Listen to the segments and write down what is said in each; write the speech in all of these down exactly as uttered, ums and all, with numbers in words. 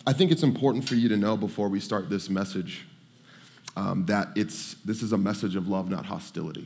I think it's important for you to know before we start this message um, that it's this is a message of love, not hostility.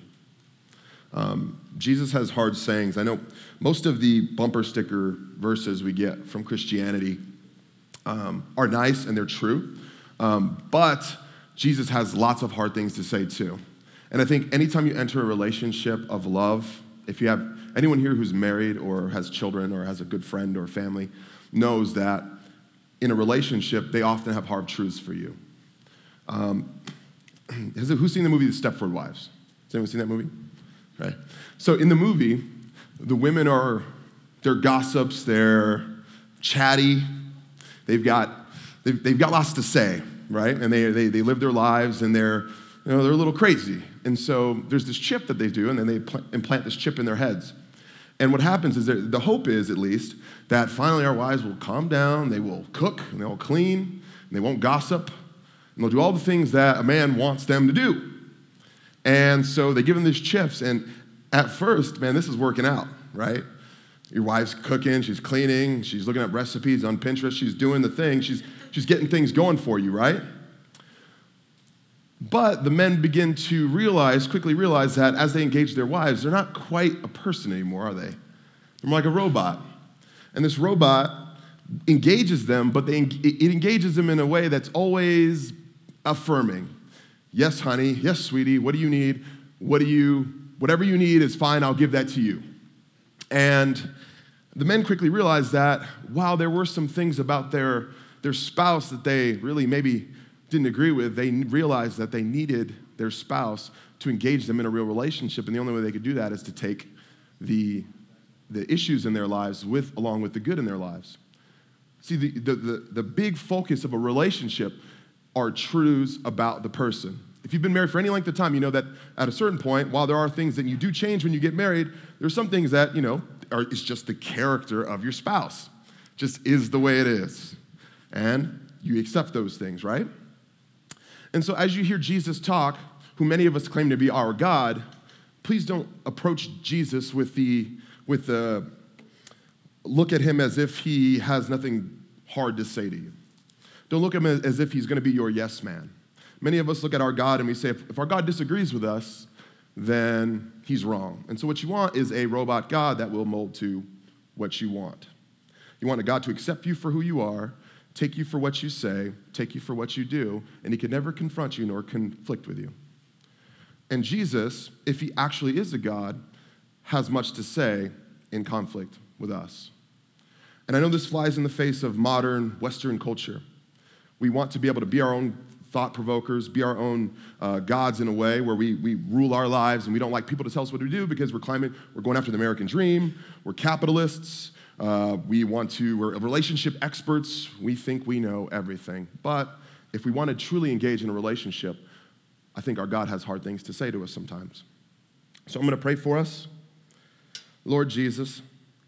Um, Jesus has hard sayings. I know most of the bumper sticker verses we get from Christianity um, are nice and they're true, um, but Jesus has lots of hard things to say too. And I think anytime you enter a relationship of love, if you have anyone here who's married or has children or has a good friend or family, knows that in a relationship, they often have hard truths for you. Um, has it, who's seen the movie The Stepford Wives? Has anyone seen that movie? Right. So in the movie, the women are, they're gossips, they're chatty, they've got, they've, they've got lots to say, right? And they, they, they live their lives and they're, you know, they're a little crazy. And so there's this chip that they do, and then they pl- implant this chip in their heads. And what happens is that the hope is, at least, that finally our wives will calm down, they will cook, and they will clean, and they won't gossip, and they'll do all the things that a man wants them to do. And so they give them these chips, and at first, man, this is working out, right? Your wife's cooking, she's cleaning, she's looking at recipes on Pinterest, she's doing the thing, she's, she's getting things going for you, right? But the men begin to realize, quickly realize that as they engage their wives, they're not quite a person anymore, are they? They're more like a robot. And this robot engages them, but they, it engages them in a way that's always affirming. Yes, honey. Yes, sweetie. What do you need? What do you, whatever you need is fine. I'll give that to you. And the men quickly realize that while there were some things about their, their spouse that they really maybe didn't agree with, they realized that they needed their spouse to engage them in a real relationship, and the only way they could do that is to take the, the issues in their lives with, along with the good in their lives. See, the, the, the, the big focus of a relationship are truths about the person. If you've been married for any length of time, you know that at a certain point, while there are things that you do change when you get married, there's some things that, you know, are, it's just the character of your spouse. Just is the way it is. And you accept those things, right? And so as you hear Jesus talk, who many of us claim to be our God, please don't approach Jesus with the, with the, look at him as if he has nothing hard to say to you. Don't look at him as if he's going to be your yes man. Many of us look at our God and we say, if, if our God disagrees with us, then he's wrong. And so what you want is a robot God that will mold to what you want. You want a God to accept you for who you are, take you for what you say, take you for what you do, and he can never confront you nor conflict with you. And Jesus, if he actually is a God, has much to say in conflict with us. And I know this flies in the face of modern Western culture. We want to be able to be our own thought provokers, be our own uh, gods in a way where we, we rule our lives, and we don't like people to tell us what to do because we're climbing, we're going after the American dream, we're capitalists, Uh, we want to, we're relationship experts. We think we know everything. But if we want to truly engage in a relationship, I think our God has hard things to say to us sometimes. So I'm going to pray for us. Lord Jesus,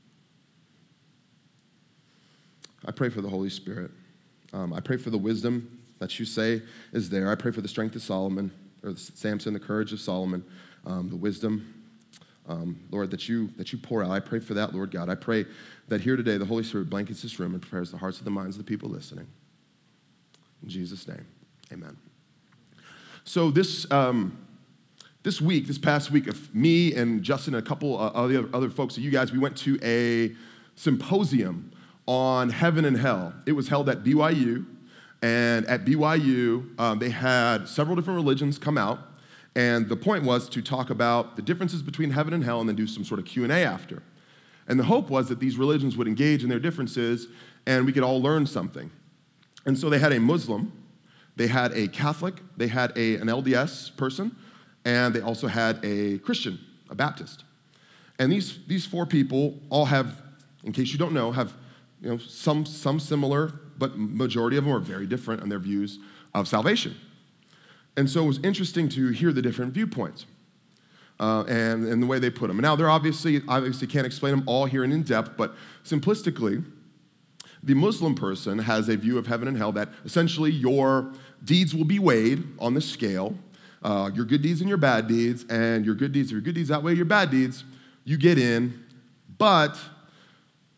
I pray for the Holy Spirit. Um, I pray for the wisdom that you say is there. I pray for the strength of Solomon, or Samson, the courage of Solomon, um, the wisdom, um, Lord, that you that you pour out. I pray for that, Lord God. I pray that here today the Holy Spirit blankets this room and prepares the hearts and the minds of the people listening. In Jesus' name, amen. So this um, this week, this past week, of me and Justin and a couple uh, other, other folks, you guys, we went to a symposium on heaven and hell. It was held at B Y U, and at B Y U, um, they had several different religions come out, and the point was to talk about the differences between heaven and hell and then do some sort of Q and A after. And the hope was that these religions would engage in their differences and we could all learn something. And so they had a Muslim, they had a Catholic, they had a, an L D S person, and they also had a Christian, a Baptist. And these, these four people all have, in case you don't know, have you know some, some similar, but majority of them are very different in their views of salvation. And so it was interesting to hear the different viewpoints. Uh, and, and the way they put them. Now, they're obviously, obviously can't explain them all here and in depth, but simplistically, the Muslim person has a view of heaven and hell that essentially your deeds will be weighed on the scale, uh, your good deeds and your bad deeds, and your good deeds, if your good deeds outweigh your bad deeds, you get in, but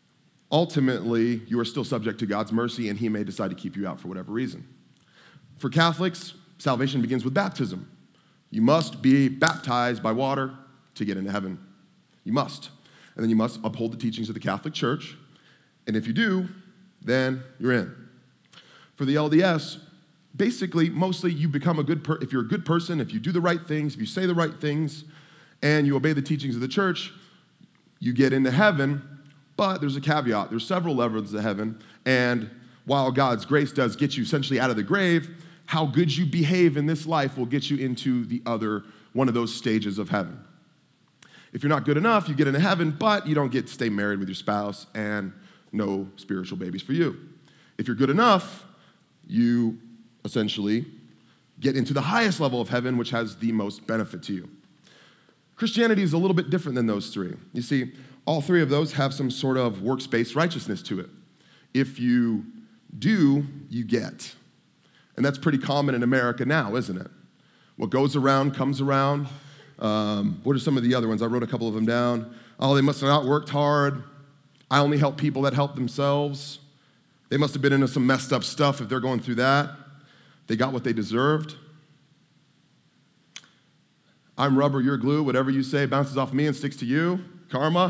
ultimately, you are still subject to God's mercy, and he may decide to keep you out for whatever reason. For Catholics, salvation begins with baptism. You must be baptized by water to get into heaven. You must. And then you must uphold the teachings of the Catholic Church. And if you do, then you're in. For the L D S, basically, mostly you become a good person. If you're a good person, if you do the right things, if you say the right things, and you obey the teachings of the church, you get into heaven. But there's a caveat. There's several levels to heaven. And while God's grace does get you essentially out of the grave, how good you behave in this life will get you into the other, one of those stages of heaven. If you're not good enough, you get into heaven, but you don't get to stay married with your spouse and no spiritual babies for you. If you're good enough, you essentially get into the highest level of heaven, which has the most benefit to you. Christianity is a little bit different than those three. You see, all three of those have some sort of works-based righteousness to it. If you do, you get. And that's pretty common in America now, isn't it? What goes around comes around. Um, what are some of the other ones? I wrote a couple of them down. Oh, they must have not worked hard. I only help people that help themselves. They must have been into some messed up stuff if they're going through that. They got what they deserved. I'm rubber, you're glue. Whatever you say bounces off me and sticks to you. Karma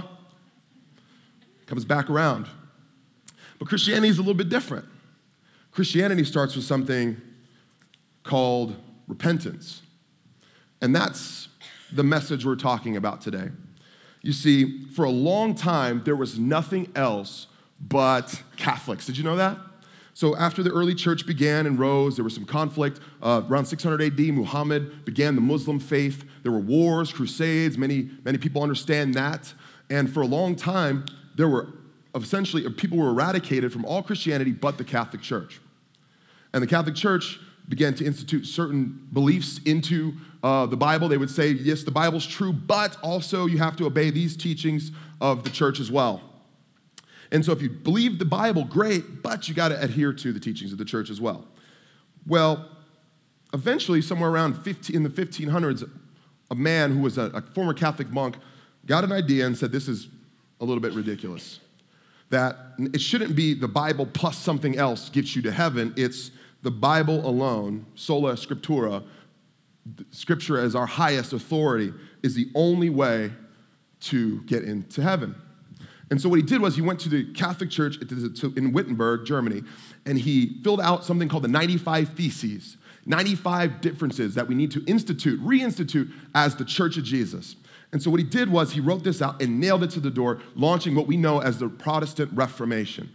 comes back around. But Christianity is a little bit different. Christianity starts with something called repentance. And that's the message we're talking about today. You see, for a long time, there was nothing else but Catholics. Did you know that? So after the early church began and rose, there was some conflict. Uh, around six hundred A D, Muhammad began the Muslim faith. There were wars, crusades. Many, many people understand that. And for a long time, there were essentially, people were eradicated from all Christianity but the Catholic Church. And the Catholic Church began to institute certain beliefs into uh, the Bible. They would say, yes, the Bible's true, but also you have to obey these teachings of the church as well. And so if you believe the Bible, great, but you got to adhere to the teachings of the church as well. Well, eventually, somewhere around fifteen, in the fifteen hundreds, a man who was a, a former Catholic monk got an idea and said, this is a little bit ridiculous. That it shouldn't be the Bible plus something else gets you to heaven. It's the Bible alone, sola scriptura, Scripture as our highest authority, is the only way to get into heaven. And so what he did was he went to the Catholic Church in Wittenberg, Germany, and he filled out something called the ninety-five Theses, ninety-five differences that we need to institute, reinstitute as the Church of Jesus. And so what he did was he wrote this out and nailed it to the door, launching what we know as the Protestant Reformation.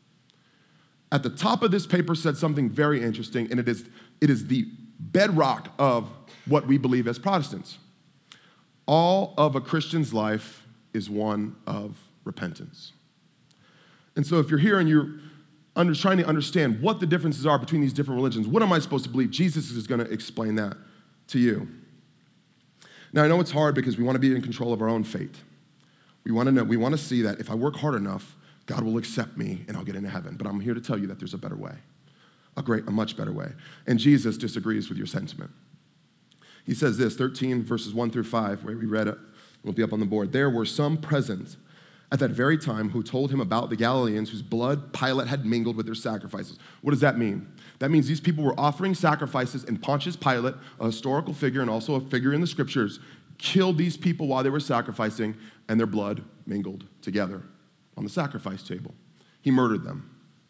At the top of this paper said something very interesting, and it is, it is the bedrock of what we believe as Protestants. All of a Christian's life is one of repentance. And so if you're here and you're under, trying to understand what the differences are between these different religions, what am I supposed to believe? Jesus is going to explain that to you. Now, I know it's hard because we want to be in control of our own fate. We want to know, we want to see that if I work hard enough, God will accept me and I'll get into heaven. But I'm here to tell you that there's a better way, a great, a much better way. And Jesus disagrees with your sentiment. He says this, thirteen verses one through five, where we read it, it'll be up on the board. There were some present at that very time who told him about the Galileans whose blood Pilate had mingled with their sacrifices. What does that mean? That means these people were offering sacrifices, and Pontius Pilate, a historical figure and also a figure in the scriptures, killed these people while they were sacrificing, and their blood mingled together on the sacrifice table. He murdered them.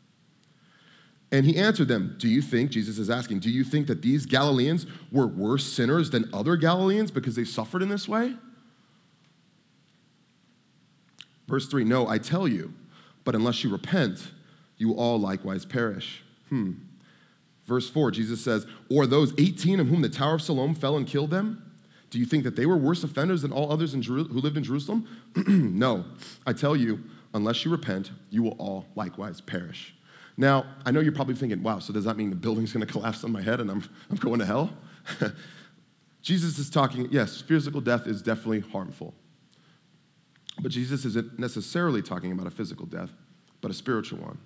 And he answered them, do you think, Jesus is asking, do you think that these Galileans were worse sinners than other Galileans because they suffered in this way? Verse three, no, I tell you, but unless you repent, you will all likewise perish. Hmm. Verse four, Jesus says, or those eighteen of whom the Tower of Siloam fell and killed them? Do you think that they were worse offenders than all others in Jeru- who lived in Jerusalem? No, I tell you, unless you repent, you will all likewise perish. Now, I know you're probably thinking, wow, so does that mean the building's going to collapse on my head and I'm, I'm going to hell? Jesus is talking, yes, physical death is definitely harmful. But Jesus isn't necessarily talking about a physical death, but a spiritual one.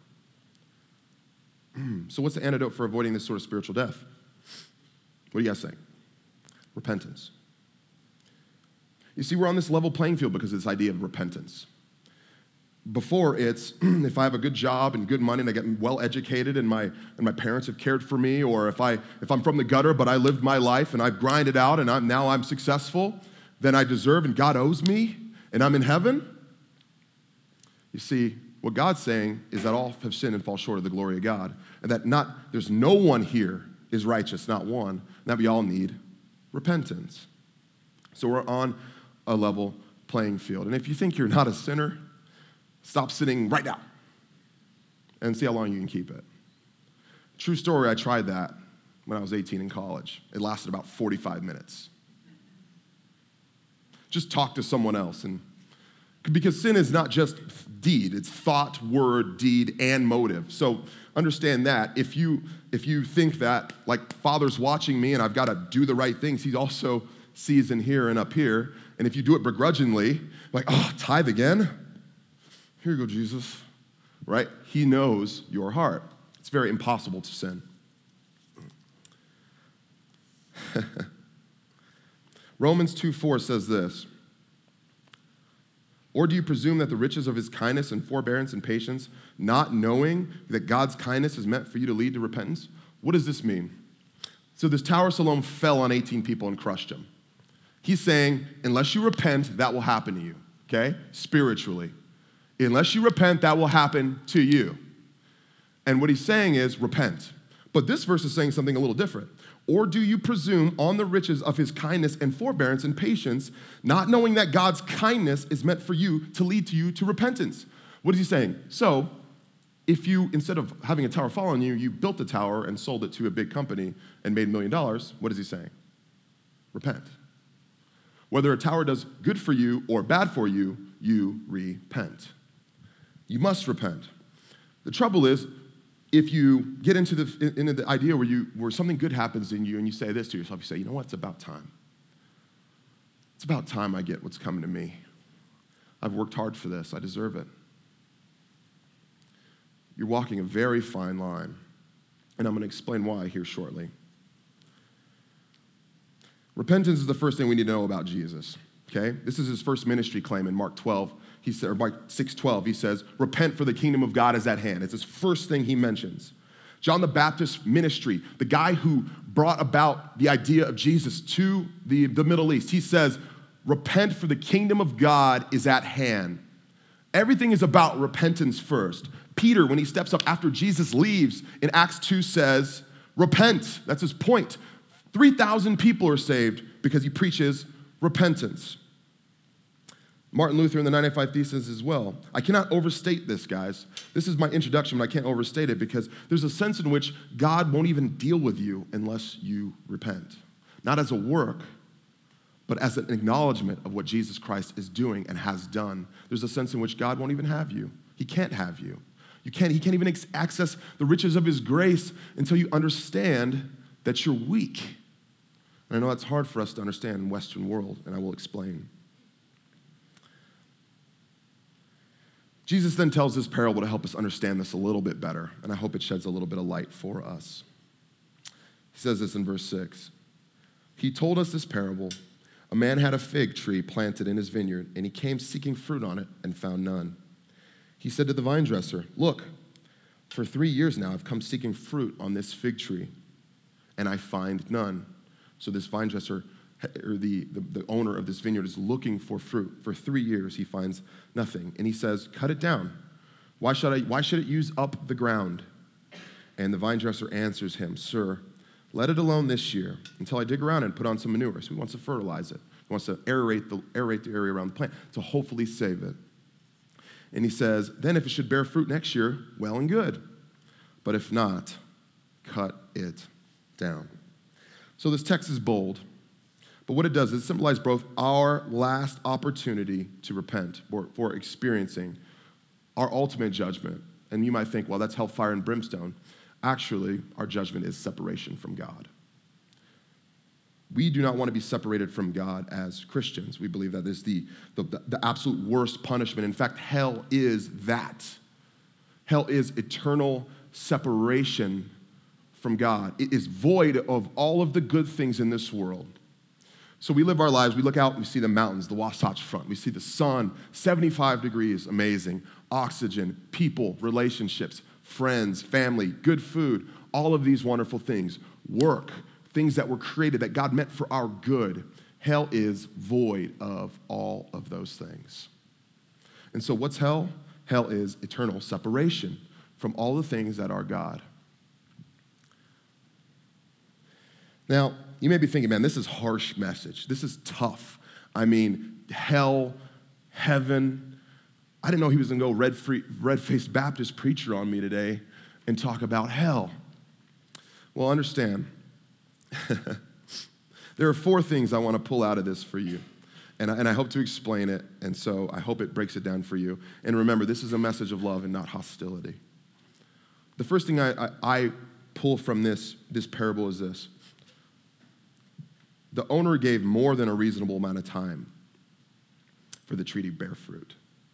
So what's the antidote for avoiding this sort of spiritual death? What do you guys think? Repentance. You see, we're on this level playing field because of this idea of repentance. before it's if I have a good job and good money and I get well educated and my and my parents have cared for me, or if I if I'm from the gutter but I lived my life and I've grinded out and I'm now I'm successful, then I deserve and God owes me and I'm in heaven. You see, what God's saying is that all have sinned and fall short of the glory of God, and that not there's no one here is righteous, not one, and that we all need repentance. So we're on a level playing field. And if you think you're not a sinner, stop sinning right now and see how long you can keep it. True story, I tried that when I was eighteen in college. It lasted about forty-five minutes. Just talk to someone else. And because sin is not just deed, it's thought, word, deed, and motive. So understand that. If you, if you think that, like, Father's watching me and I've got to do the right things, he also sees in here and up here. And if you do it begrudgingly, like, oh, tithe again? Here you go, Jesus, right? He knows your heart. It's very impossible to sin. Romans two four says this, or do you presume that the riches of his kindness and forbearance and patience, not knowing that God's kindness is meant for you to lead to repentance? What does this mean? So this Tower of Siloam fell on eighteen people and crushed them. He's saying, unless you repent, that will happen to you, okay? Spiritually. Unless you repent, that will happen to you. And what he's saying is, repent. But this verse is saying something a little different. Or do you presume on the riches of his kindness and forbearance and patience, not knowing that God's kindness is meant for you to lead to you to repentance? What is he saying? So, if you, instead of having a tower fall on you, you built a tower and sold it to a big company and made a million dollars, what is he saying? Repent. Whether a tower does good for you or bad for you, you repent. You must repent. The trouble is, if you get into the into the idea where you where something good happens in you and you say this to yourself, you say, you know what, it's about time. It's about time I get what's coming to me. I've worked hard for this. I deserve it. You're walking a very fine line, and I'm going to explain why here shortly. Repentance is the first thing we need to know about Jesus, okay? This is his first ministry claim in Mark twelve. He said, or Mark six twelve, he says, repent for the kingdom of God is at hand. It's his first thing he mentions. John the Baptist's ministry, the guy who brought about the idea of Jesus to the, the Middle East, he says, repent for the kingdom of God is at hand. Everything is about repentance first. Peter, when he steps up after Jesus leaves in Acts two, says, repent. That's his point. three thousand people are saved because he preaches repentance. Martin Luther in the nine ninety-five Thesis as well. I cannot overstate this, guys. This is my introduction, but I can't overstate it because there's a sense in which God won't even deal with you unless you repent. Not as a work, but as an acknowledgement of what Jesus Christ is doing and has done. There's a sense in which God won't even have you. He can't have you. You can't, he can't even access the riches of his grace until you understand that you're weak. And I know that's hard for us to understand in the Western world, and I will explain. Jesus then tells this parable to help us understand this a little bit better, and I hope it sheds a little bit of light for us. He says this in verse six. He told us this parable. A man had a fig tree planted in his vineyard, and he came seeking fruit on it and found none. He said to the vine dresser, look, for three years now I've come seeking fruit on this fig tree, and I find none. So this vine dresser, or the, the, the owner of this vineyard, is looking for fruit. For three years he finds nothing. And he says, cut it down. Why should I? Why should it use up the ground? And the vine dresser answers him, sir, let it alone this year until I dig around and put on some manure. So he wants to fertilize it. He wants to aerate the, aerate the area around the plant to hopefully save it. And he says, then if it should bear fruit next year, well and good. But if not, cut it down. So this text is bold. But what it does is it symbolizes both our last opportunity to repent for, for experiencing our ultimate judgment. And you might think, well, that's hellfire and brimstone. Actually, our judgment is separation from God. We do not want to be separated from God as Christians. We believe that is the, the, the absolute worst punishment. In fact, hell is that. Hell is eternal separation from God. It is void of all of the good things in this world. So we live our lives, we look out, we see the mountains, the Wasatch Front, we see the sun, seventy-five degrees, amazing, oxygen, people, relationships, friends, family, good food, all of these wonderful things, work, things that were created that God meant for our good. Hell is void of all of those things. And so what's hell? Hell is eternal separation from all the things that are God. Now, you may be thinking, man, this is harsh message. This is tough. I mean, hell, heaven. I didn't know he was going to go red free, red-faced Baptist preacher on me today and talk about hell. Well, understand, there are four things I want to pull out of this for you, and I, and I hope to explain it, and so I hope it breaks it down for you. And remember, this is a message of love and not hostility. The first thing I, I, I pull from this, this parable is this. The owner gave more than a reasonable amount of time for the tree to bear fruit.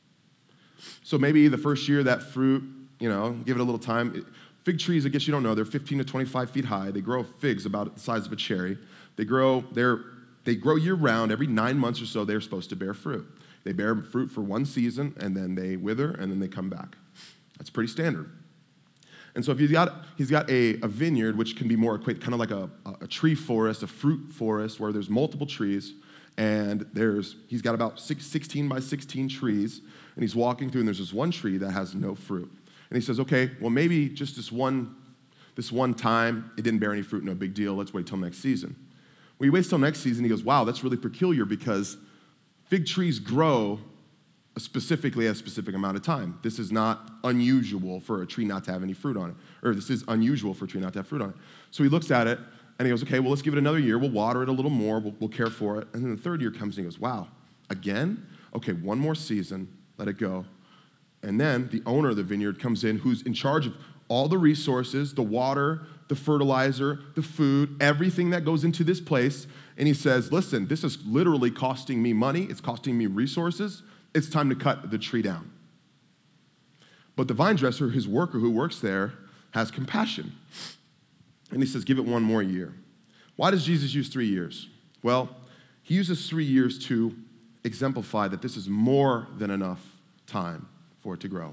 So maybe the first year that fruit, you know, give it a little time. Fig trees, I guess you don't know, they're fifteen to twenty-five feet high. They grow figs about the size of a cherry. They grow, they're, they grow year-round. Every nine months or so, they're supposed to bear fruit. They bear fruit for one season, and then they wither, and then they come back. That's pretty standard. And so if he's got, he's got a, a vineyard, which can be more equated, kind of like a, a tree forest, a fruit forest, where there's multiple trees, and there's he's got about six, sixteen by sixteen trees, and he's walking through, and there's this one tree that has no fruit. And he says, okay, well, maybe just this one, this one time, it didn't bear any fruit, no big deal. Let's wait till next season. Well, he waits till next season. He goes, wow, that's really peculiar because fig trees grow specifically at a specific amount of time. This is not unusual for a tree not to have any fruit on it. Or this is unusual for a tree not to have fruit on it. So he looks at it, and he goes, okay, well, let's give it another year. We'll water it a little more. We'll, we'll care for it. And then the third year comes, and he goes, wow, again? Okay, one more season. Let it go. And then the owner of the vineyard comes in, who's in charge of all the resources, the water, the fertilizer, the food, everything that goes into this place. And he says, listen, this is literally costing me money. It's costing me resources. It's time to cut the tree down. But the vine dresser, his worker who works there, has compassion. And he says, give it one more year. Why does Jesus use three years? Well, he uses three years to exemplify that this is more than enough time for it to grow.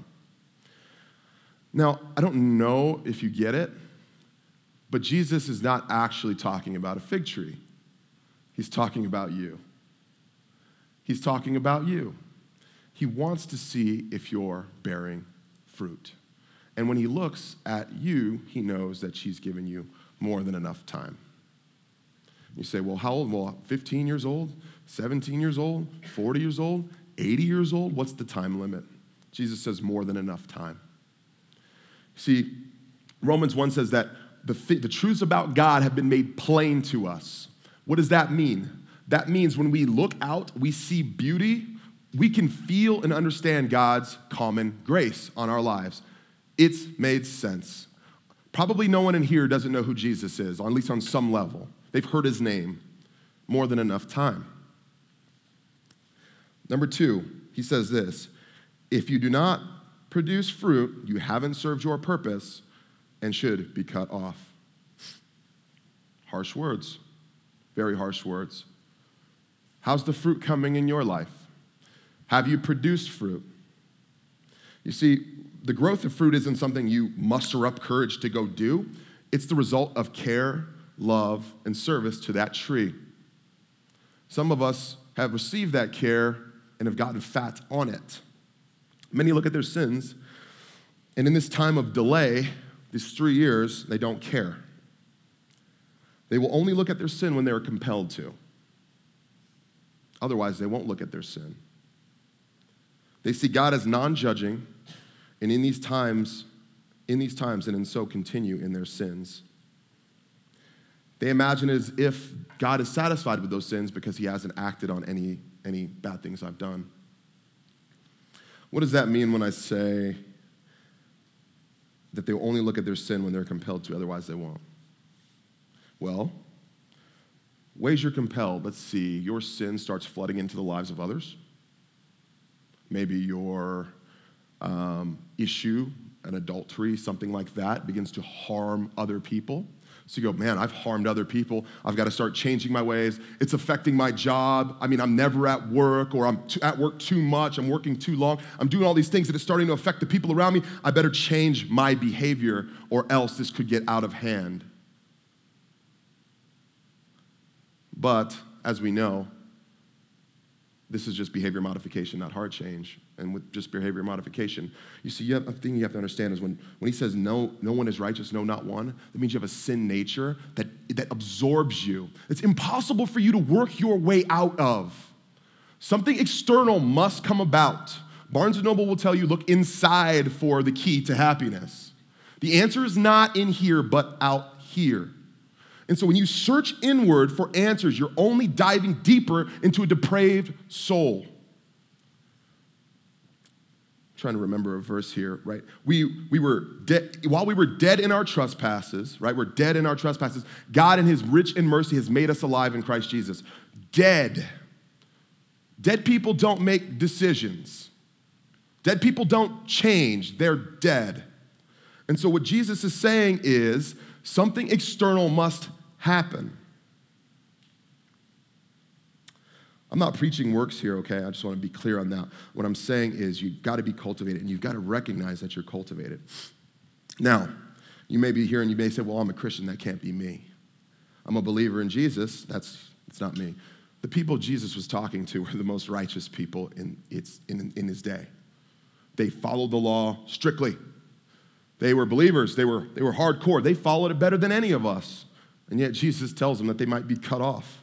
Now, I don't know if you get it, but Jesus is not actually talking about a fig tree. He's talking about you. He's talking about you. He wants to see if you're bearing fruit. And when he looks at you, he knows that she's given you more than enough time. You say, well, how old? Well, fifteen years old, seventeen years old, forty years old, eighty years old? What's the time limit? Jesus says more than enough time. See, Romans one says that the, th- the truths about God have been made plain to us. What does that mean? That means when we look out, we see beauty, we can feel and understand God's common grace on our lives. It's made sense. Probably no one in here doesn't know who Jesus is, or at least on some level. They've heard his name. More than enough time. Number two, he says this, if you do not produce fruit, you haven't served your purpose and should be cut off. Harsh words, very harsh words. How's the fruit coming in your life? Have you produced fruit? You see, the growth of fruit isn't something you muster up courage to go do. It's the result of care, love, and service to that tree. Some of us have received that care and have gotten fat on it. Many look at their sins, and in this time of delay, these three years, they don't care. They will only look at their sin when they are compelled to. Otherwise, they won't look at their sin. They see God as non-judging, and in these times, in these times, and in so continue in their sins. They imagine as if God is satisfied with those sins because he hasn't acted on any, any bad things I've done. What does that mean when I say that they will only look at their sin when they're compelled to, otherwise they won't? Well, ways you're compelled, let's see, your sin starts flooding into the lives of others. Maybe your um, issue, an adultery, something like that, begins to harm other people. So you go, man, I've harmed other people. I've got to start changing my ways. It's affecting my job. I mean, I'm never at work, or I'm too, at work too much. I'm working too long. I'm doing all these things that it's starting to affect the people around me. I better change my behavior or else this could get out of hand. But as we know, this is just behavior modification, not heart change. And with just behavior modification, you see, you have, a thing you have to understand is when, when he says no, no one is righteous, no, not one, that means you have a sin nature that, that absorbs you. It's impossible for you to work your way out of. Something external must come about. Barnes and Noble will tell you, look inside for the key to happiness. The answer is not in here, but out here. And so when you search inward for answers, you're only diving deeper into a depraved soul. Trying to remember a verse here, right? We we were dead while we were dead in our trespasses, right? We're dead in our trespasses. God in his rich in mercy has made us alive in Christ Jesus. Dead. Dead people don't make decisions. Dead people don't change. They're dead. And so what Jesus is saying is something external must happen. I'm not preaching works here, okay? I just want to be clear on that. What I'm saying is you've got to be cultivated, and you've got to recognize that you're cultivated. Now, you may be here and you may say, well, I'm a Christian. That can't be me. I'm a believer in Jesus. That's it's not me. The people Jesus was talking to were the most righteous people in, its, in, in his day. They followed the law strictly. They were believers. They were, they were hardcore. They followed it better than any of us. And yet Jesus tells them that they might be cut off.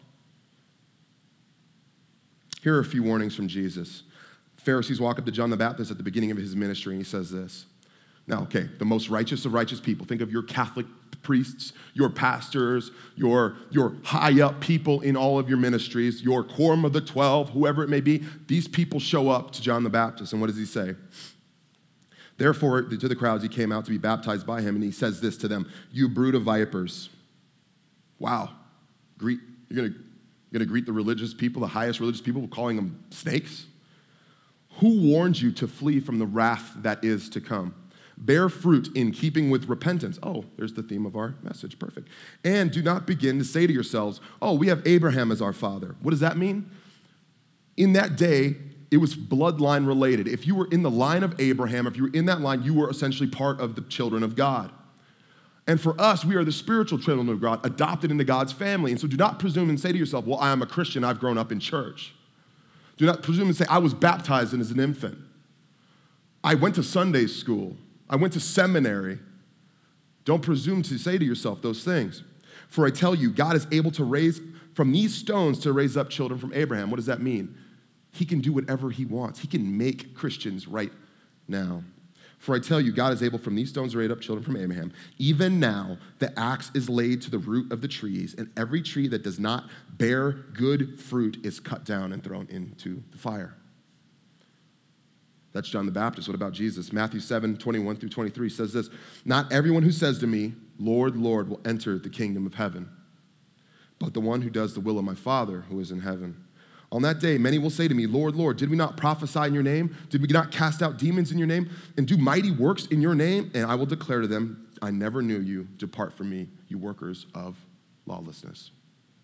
Here are a few warnings from Jesus. Pharisees walk up to John the Baptist at the beginning of his ministry, and he says this. Now, okay, the most righteous of righteous people. Think of your Catholic priests, your pastors, your, your high-up people in all of your ministries, your quorum of the twelve, whoever it may be. These people show up to John the Baptist, and what does he say? Therefore, to the crowds, he came out to be baptized by him, and he says this to them, you brood of vipers. Wow. Greet, you're going to you're going to greet the religious people, the highest religious people, calling them snakes? Who warned you to flee from the wrath that is to come? Bear fruit in keeping with repentance. Oh, there's the theme of our message. Perfect. And do not begin to say to yourselves, oh, we have Abraham as our father. What does that mean? In that day, it was bloodline related. If you were in the line of Abraham, if you were in that line, you were essentially part of the children of God. And for us, we are the spiritual children of God, adopted into God's family. And so do not presume and say to yourself, well, I am a Christian, I've grown up in church. Do not presume and say, I was baptized as an infant. I went to Sunday school. I went to seminary. Don't presume to say to yourself those things. For I tell you, God is able to raise from these stones to raise up children from Abraham. What does that mean? He can do whatever he wants. He can make Christians right now. For I tell you, God is able from these stones to raise up children from Abraham. Even now, the axe is laid to the root of the trees, and every tree that does not bear good fruit is cut down and thrown into the fire. That's John the Baptist. What about Jesus? Matthew seven, twenty-one through twenty-three says this, not everyone who says to me, Lord, Lord, will enter the kingdom of heaven, but the one who does the will of my Father who is in heaven. On that day, many will say to me, Lord, Lord, did we not prophesy in your name? Did we not cast out demons in your name and do mighty works in your name? And I will declare to them, I never knew you. Depart from me, you workers of lawlessness.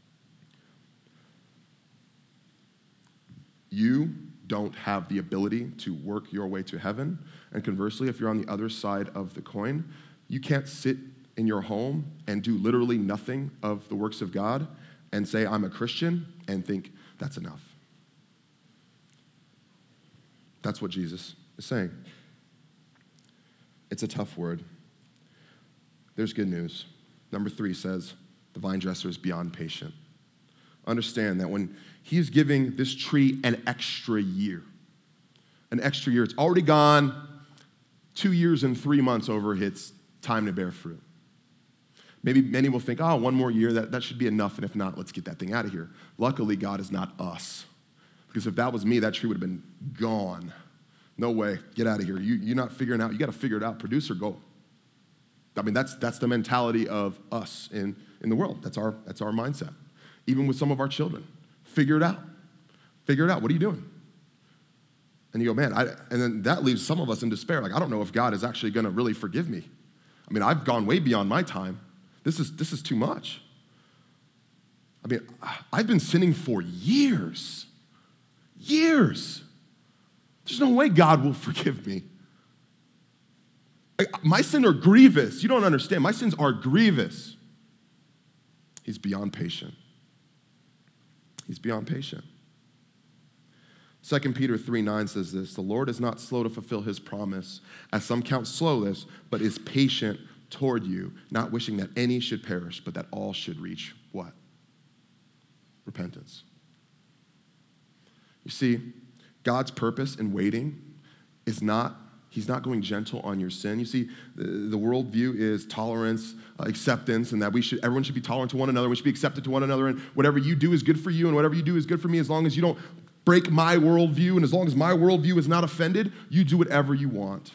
You don't have the ability to work your way to heaven. And conversely, if you're on the other side of the coin, you can't sit in your home and do literally nothing of the works of God and say, I'm a Christian, and think, that's enough. That's what Jesus is saying. It's a tough word. There's good news. Number three says, the vine dresser is beyond patient. Understand that when he's giving this tree an extra year, an extra year, it's already gone two years and three months over its time to bear fruit. Maybe many will think, oh, one more year, that, that should be enough, and if not, let's get that thing out of here. Luckily, God is not us. Because if that was me, that tree would have been gone. No way, get out of here. You, you're not figuring out, you got to figure it out, produce or go. I mean, that's that's the mentality of us in, in the world. That's our, that's our mindset. Even with some of our children. Figure it out. Figure it out. What are you doing? And you go, man, I, and then that leaves some of us in despair. Like, I don't know if God is actually going to really forgive me. I mean, I've gone way beyond my time. This is, this is too much. I mean, I've been sinning for years. Years. There's no way God will forgive me. My sins are grievous. You don't understand. My sins are grievous. He's beyond patient. He's beyond patient. Second Peter three nine says this, the Lord is not slow to fulfill his promise, as some count slowness, but is patient toward you, not wishing that any should perish, but that all should reach what? Repentance. You see, God's purpose in waiting is not, he's not going gentle on your sin. You see, the, the worldview is tolerance, uh, acceptance, and that we should, everyone should be tolerant to one another. We should be accepted to one another, and whatever you do is good for you, and whatever you do is good for me, as long as you don't break my worldview, and as long as my worldview is not offended, you do whatever you want.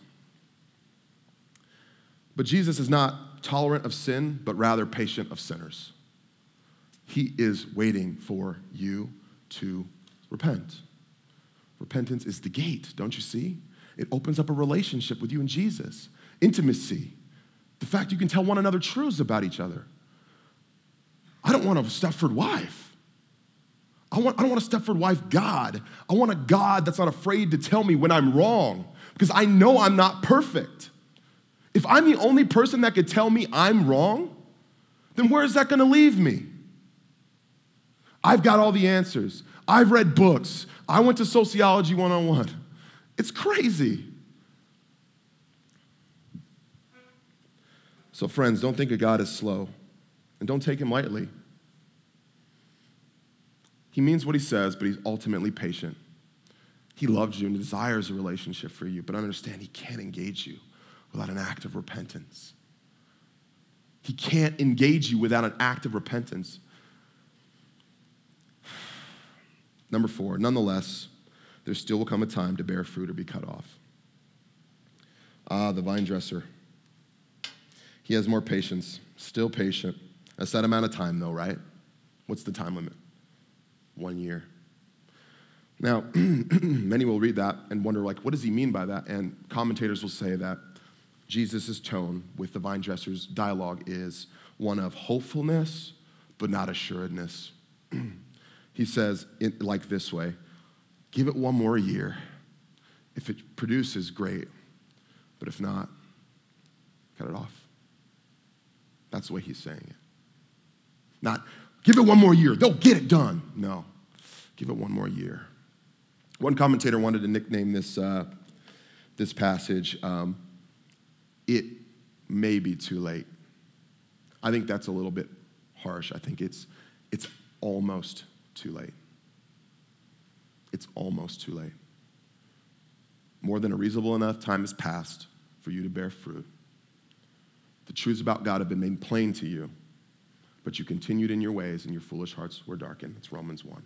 But Jesus is not tolerant of sin, but rather patient of sinners. He is waiting for you to repent. Repentance is the gate, don't you see? It opens up a relationship with you and Jesus. Intimacy. The fact you can tell one another truths about each other. I don't want a Stepford wife. I, want, I don't want a Stepford wife God. I want a God that's not afraid to tell me when I'm wrong, because I know I'm not perfect. If I'm the only person that could tell me I'm wrong, then where is that going to leave me? I've got all the answers. I've read books. I went to Sociology one oh one. It's crazy. So friends, don't think of God as slow, and don't take him lightly. He means what he says, but he's ultimately patient. He loves you and desires a relationship for you, but understand he can't engage you without an act of repentance. He can't engage you without an act of repentance. Number four, nonetheless, there still will come a time to bear fruit or be cut off. Ah, the vine dresser. He has more patience, still patient. A set amount of time though, right? What's the time limit? One year. Now, many will read that and wonder, like, what does he mean by that? And commentators will say that Jesus' tone with the vine dresser's dialogue is one of hopefulness, but not assuredness. He says it like this way, give it one more year. If it produces, great. But if not, cut it off. That's the way he's saying it. Not, give it one more year. They'll get it done. No, give it one more year. One commentator wanted to nickname this, uh, this passage, um, it may be too late. I think that's a little bit harsh. I think it's, it's almost too late. It's almost too late. More than a reasonable enough time has passed for you to bear fruit. The truths about God have been made plain to you, but you continued in your ways and your foolish hearts were darkened. It's Romans one.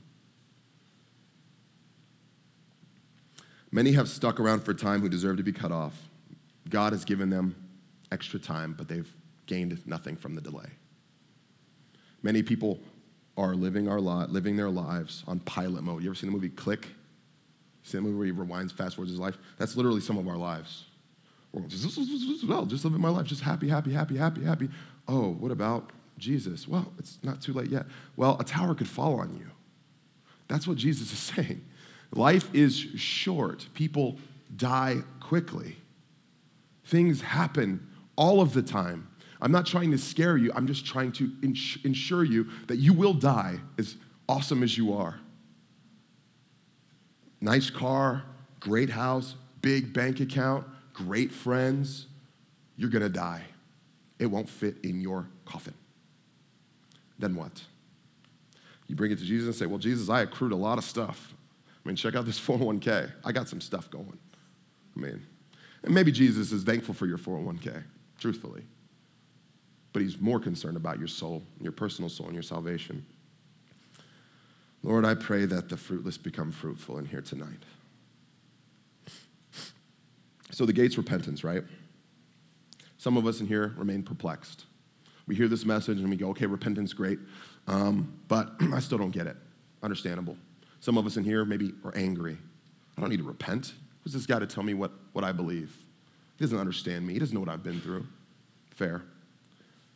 Many have stuck around for time who deserve to be cut off. God has given them extra time, but they've gained nothing from the delay. Many people are living our li- living their lives on pilot mode. You ever seen the movie Click? See the movie where he rewinds, fast forwards his life? That's literally some of our lives. We're just, well, just living my life, just happy, happy, happy, happy, happy. Oh, what about Jesus? Well, it's not too late yet. Well, a tower could fall on you. That's what Jesus is saying. Life is short. People die quickly. Things happen all of the time. I'm not trying to scare you. I'm just trying to ins- ensure you that you will die as awesome as you are. Nice car, great house, big bank account, great friends. You're going to die. It won't fit in your coffin. Then what? You bring it to Jesus and say, well, Jesus, I accrued a lot of stuff. I mean, check out this four oh one k. I got some stuff going. I mean, and maybe Jesus is thankful for your four oh one k, truthfully. But he's more concerned about your soul, your personal soul, and your salvation. Lord, I pray that the fruitless become fruitful in here tonight. So the gate's repentance, right? Some of us in here remain perplexed. We hear this message and we go, okay, repentance, great, um, but I still don't get it. Understandable. Some of us in here maybe are angry. I don't need to repent. Who's this guy to tell me what, what I believe? He doesn't understand me. He doesn't know what I've been through. Fair.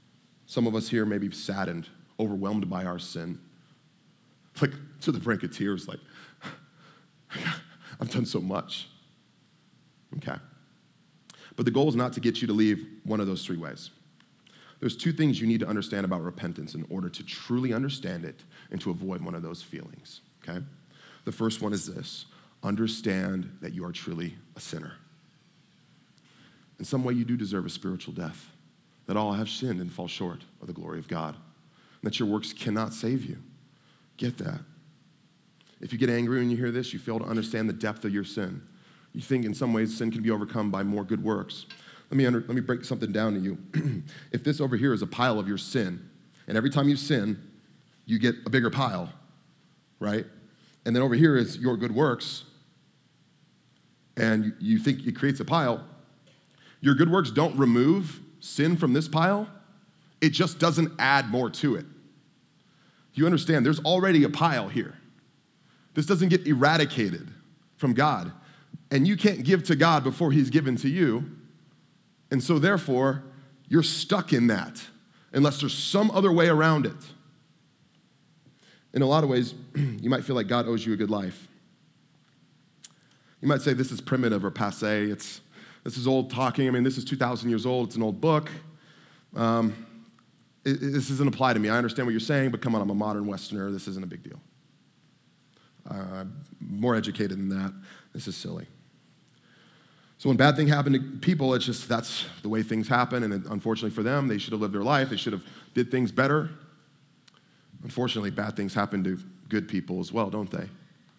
Some of us here may be saddened, overwhelmed by our sin. Like, to the brink of tears, like, I've done so much. Okay. But the goal is not to get you to leave one of those three ways. There's two things you need to understand about repentance in order to truly understand it and to avoid one of those feelings, okay? The first one is this: understand that you are truly a sinner. In some way, you do deserve a spiritual death, that all have sinned and fall short of the glory of God, and that your works cannot save you. Get that. If you get angry when you hear this, you fail to understand the depth of your sin. You think in some ways sin can be overcome by more good works. Let me, under, let me break something down to you. If this over here is a pile of your sin, and every time you sin, you get a bigger pile, right? And then over here is your good works, and you, you think it creates a pile. Your good works don't remove sin from this pile. It just doesn't add more to it. You understand, there's already a pile here. This doesn't get eradicated from God. And you can't give to God before he's given to you. And so therefore, you're stuck in that unless there's some other way around it. In a lot of ways, you might feel like God owes you a good life. You might say this is primitive or passé. It's, this is old talking. I mean, this is two thousand years old. It's an old book. Um, it, it, this doesn't apply to me. I understand what you're saying, but come on, I'm a modern Westerner. This isn't a big deal. Uh, I'm more educated than that. This is silly. So when bad things happen to people, it's just that's the way things happen, and it, unfortunately for them, they should have lived their life. They should have did things better. Unfortunately, bad things happen to good people as well, don't they?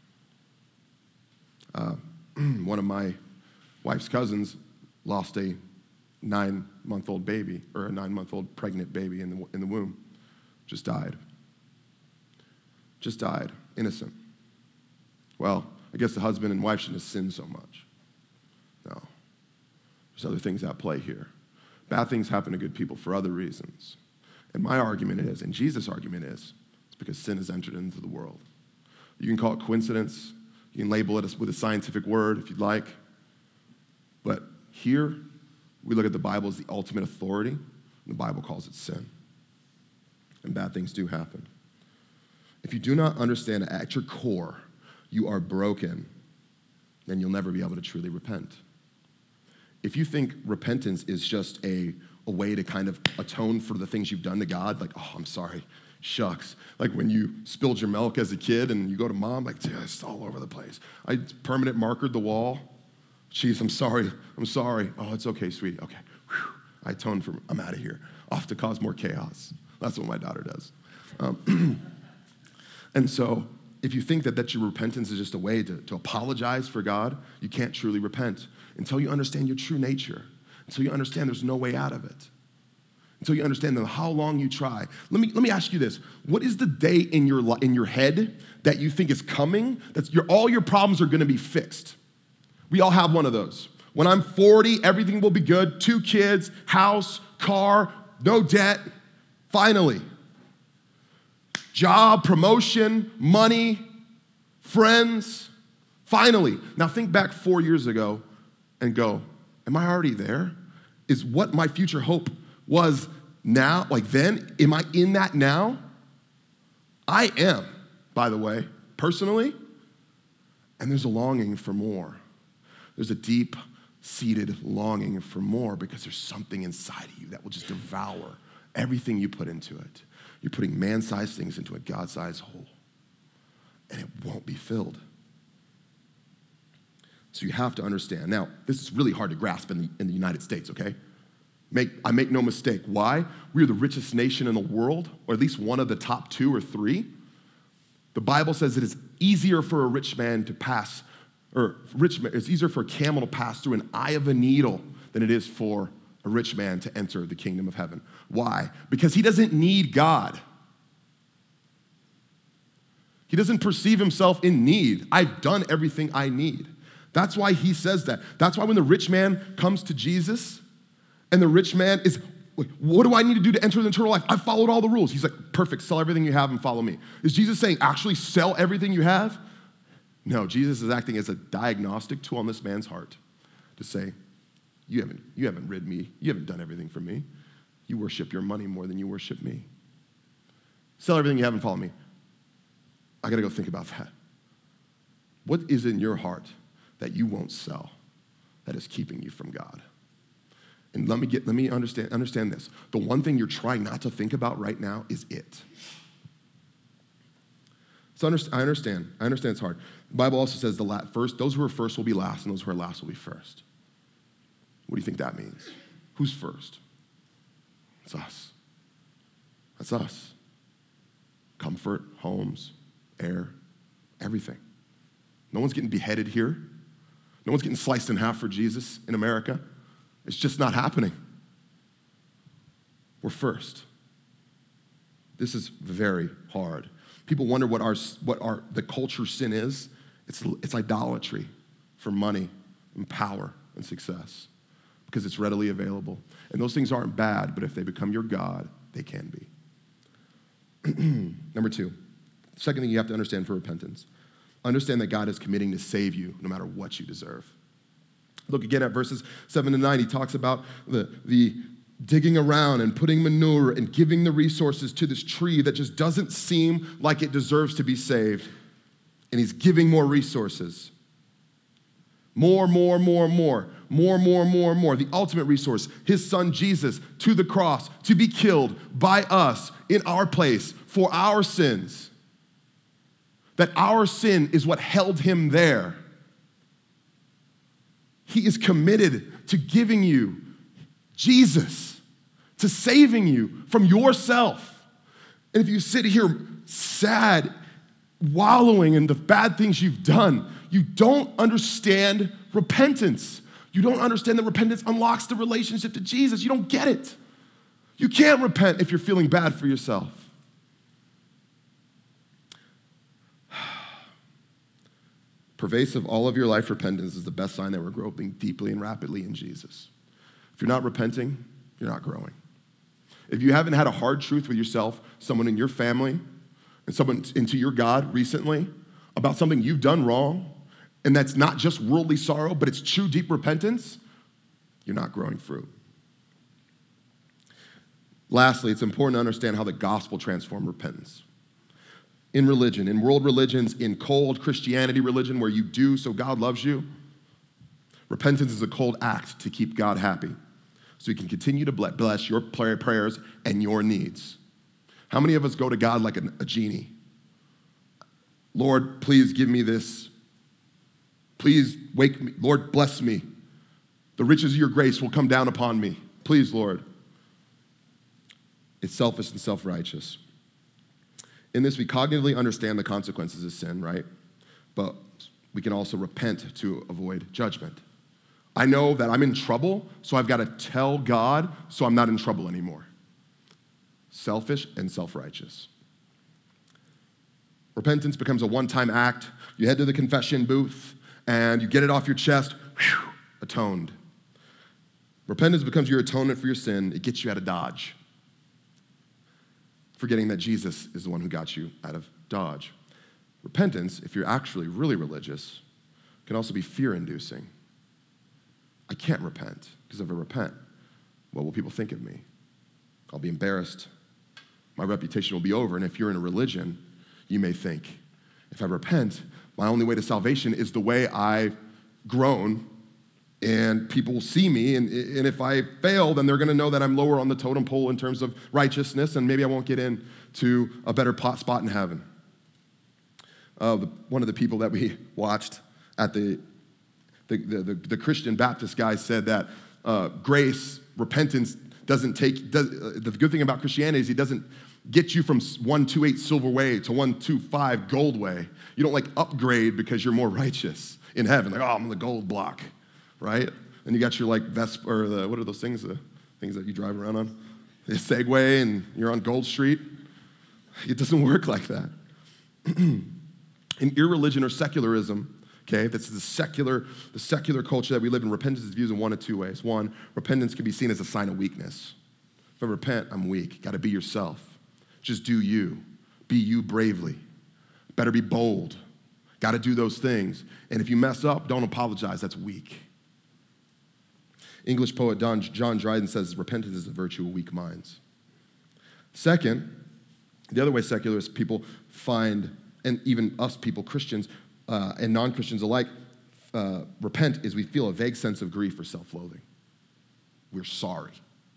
Uh, one of my wife's cousins lost a nine-month-old baby, or a nine-month-old pregnant baby in the, in the womb. Just died. Just died, innocent. Well, I guess the husband and wife shouldn't have sinned so much. No. There's other things at play here. Bad things happen to good people for other reasons. And my argument is, and Jesus' argument is, it's because sin has entered into the world. You can call it coincidence. You can label it with a scientific word if you'd like. But here, we look at the Bible as the ultimate authority, and the Bible calls it sin. And bad things do happen. If you do not understand at your core you are broken, then you'll never be able to truly repent. If you think repentance is just a, a way to kind of atone for the things you've done to God, like, oh, I'm sorry, shucks. Like when you spilled your milk as a kid and you go to mom, like, it's all over the place. I permanent markered the wall. Jeez, I'm sorry, I'm sorry. Oh, it's okay, sweetie, okay. Whew. I atoned for, I'm out of here. Off to cause more chaos. That's what my daughter does. Um, and so, if you think that, that your repentance is just a way to, to apologize for God, you can't truly repent until you understand your true nature, until you understand there's no way out of it, until you understand that how long you try. Let me, let me ask you this. What is the day in your, in your head that you think is coming, that your, all your problems are gonna be fixed? We all have one of those. When I'm forty, everything will be good. Two kids, house, car, no debt, finally. Job, promotion, money, friends, finally. Now think back four years ago and go, am I already there? Is what my future hope was now, like then, am I in that now? I am, by the way, personally. And there's a longing for more. There's a deep-seated longing for more because there's something inside of you that will just devour everything you put into it. You're putting man-sized things into a God-sized hole, and it won't be filled. So you have to understand. Now, this is really hard to grasp in the, in the United States, okay? Make, I make no mistake. Why? We are the richest nation in the world, or at least one of the top two or three. The Bible says it is easier for a rich man to pass, or rich man, it's easier for a camel to pass through an eye of a needle than it is for a rich man to enter the kingdom of heaven. Why? Because he doesn't need God. He doesn't perceive himself in need. I've done everything I need. That's why he says that. That's why when the rich man comes to Jesus and the rich man is, what do I need to do to enter the eternal life? I followed all the rules. He's like, perfect, sell everything you have and follow me. Is Jesus saying, actually sell everything you have? No, Jesus is acting as a diagnostic tool on this man's heart to say, You haven't, you haven't rid me. You haven't done everything for me. You worship your money more than you worship me. Sell everything you have and follow me. I got to go think about that. What is in your heart that you won't sell that is keeping you from God? And let me get, let me understand, understand this. The one thing you're trying not to think about right now is it. So I understand. I understand it's hard. The Bible also says the last, first, those who are first will be last, and those who are last will be first. What do you think that means? Who's first? It's us. That's us. Comfort, homes, air, everything. No one's getting beheaded here. No one's getting sliced in half for Jesus in America. It's just not happening. We're first. This is very hard. People wonder what our what our the culture sin is. It's it's idolatry for money and power and success because it's readily available. And those things aren't bad, but if they become your God, they can be. Number two, second thing you have to understand for repentance. Understand that God is committing to save you no matter what you deserve. Look again at verses seven to nine. He talks about the, the digging around and putting manure and giving the resources to this tree that just doesn't seem like it deserves to be saved. And he's giving more resources. More, more, more, more, more, more, more, more. The ultimate resource, his son Jesus to the cross to be killed by us in our place for our sins. That our sin is what held him there. He is committed to giving you Jesus, to saving you from yourself. And if you sit here sad, wallowing in the bad things you've done, you don't understand repentance. You don't understand that repentance unlocks the relationship to Jesus. You don't get it. You can't repent if you're feeling bad for yourself. Pervasive all of your life repentance is the best sign that we're growing deeply and rapidly in Jesus. If you're not repenting, you're not growing. If you haven't had a hard truth with yourself, someone in your family, and someone into your God recently about something you've done wrong, and that's not just worldly sorrow, but it's true deep repentance, you're not growing fruit. Lastly, it's important to understand how the gospel transformed repentance. In religion, in world religions, in cold Christianity religion where you do so God loves you, repentance is a cold act to keep God happy so he can continue to bless your prayers and your needs. How many of us go to God like a, a genie? Lord, please give me this. Please wake me. Lord, bless me. The riches of your grace will come down upon me. Please, Lord. It's selfish and self-righteous. In this, we cognitively understand the consequences of sin, right? But we can also repent to avoid judgment. I know that I'm in trouble, so I've got to tell God so I'm not in trouble anymore. Selfish and self-righteous. Repentance becomes a one-time act. You head to the confession booth, and you get it off your chest, whew, atoned. Repentance becomes your atonement for your sin. It gets you out of Dodge. Forgetting that Jesus is the one who got you out of Dodge. Repentance, if you're actually really religious, can also be fear-inducing. I can't repent, because if I repent, what will people think of me? I'll be embarrassed. My reputation will be over. And if you're in a religion, you may think, if I repent, my only way to salvation is the way I've grown, and people will see me, and, and if I fail, then they're going to know that I'm lower on the totem pole in terms of righteousness, and maybe I won't get into a better spot in heaven. Uh, the, one of the people that we watched at the, the, the, the, the Christian Baptist guy said that uh, grace, repentance, doesn't take, does, uh, the good thing about Christianity is he doesn't get you from one two eight silver way to one two five gold way. You don't like upgrade because you're more righteous in heaven. Like, oh, I'm on the gold block, right? And you got your like Vespa, or the, what are those things, the things that you drive around on? The Segway, and you're on Gold Street. It doesn't work like that. In irreligion or secularism, okay, that's the secular, the secular culture that we live in, repentance is viewed in one of two ways. One, repentance can be seen as a sign of weakness. If I repent, I'm weak. Got to be yourself. Just do you. Be you bravely. Better be bold. Got to do those things. And if you mess up, don't apologize. That's weak. English poet Don, John Dryden says repentance is a virtue of weak minds. Second, the other way secularists people find, and even us people, Christians uh, and non-Christians alike, uh, repent is we feel a vague sense of grief or self-loathing. We're sorry.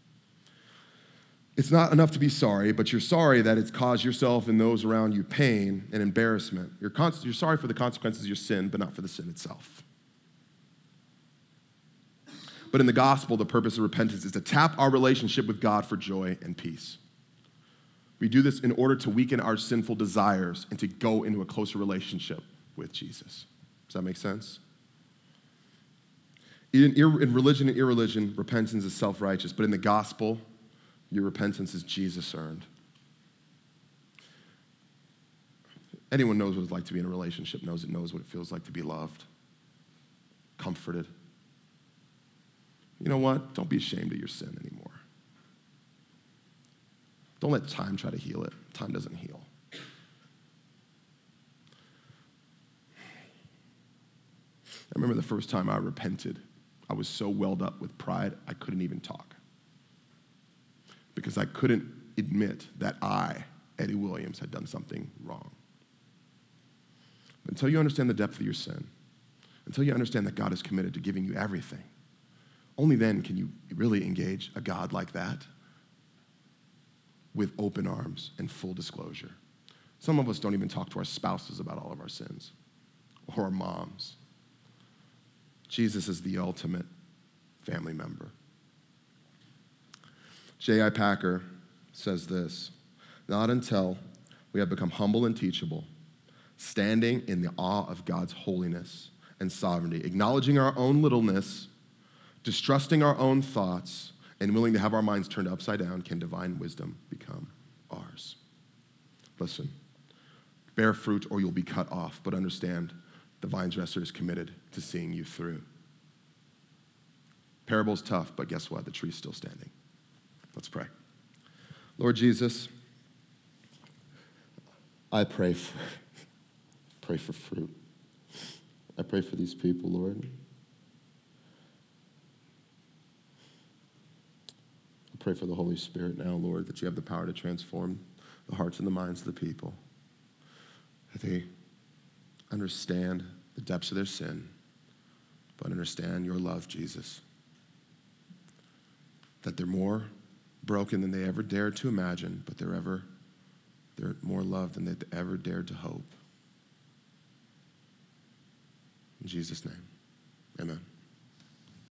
It's not enough to be sorry, but you're sorry that it's caused yourself and those around you pain and embarrassment. You're, con- you're sorry for the consequences of your sin, but not for the sin itself. But in the gospel, the purpose of repentance is to tap our relationship with God for joy and peace. We do this in order to weaken our sinful desires and to go into a closer relationship with Jesus. Does that make sense? In, in religion and irreligion, repentance is self-righteous, but in the gospel, your repentance is Jesus earned. Anyone knows what it's like to be in a relationship, knows it knows what it feels like to be loved, comforted. You know what? Don't be ashamed of your sin anymore. Don't let time try to heal it. Time doesn't heal. I remember the first time I repented. I was so welled up with pride, I couldn't even talk. Because I couldn't admit that I, Eddie Williams, had done something wrong. But until you understand the depth of your sin, until you understand that God is committed to giving you everything, only then can you really engage a God like that with open arms and full disclosure. Some of us don't even talk to our spouses about all of our sins, or our moms. Jesus is the ultimate family member. J I Packer says this, not until we have become humble and teachable, standing in the awe of God's holiness and sovereignty, acknowledging our own littleness, distrusting our own thoughts, and willing to have our minds turned upside down, can divine wisdom become ours. Listen, bear fruit or you'll be cut off, but understand the vine dresser is committed to seeing you through. Parable's tough, but guess what? The tree's still standing. Let's pray. Lord Jesus, I pray for, pray for fruit. I pray for these people, Lord. I pray for the Holy Spirit now, Lord, that you have the power to transform the hearts and the minds of the people. That they understand the depths of their sin, but understand your love, Jesus. That they're more broken than they ever dared to imagine, but they're ever, they're more loved than they ever dared to hope. In Jesus' name, amen.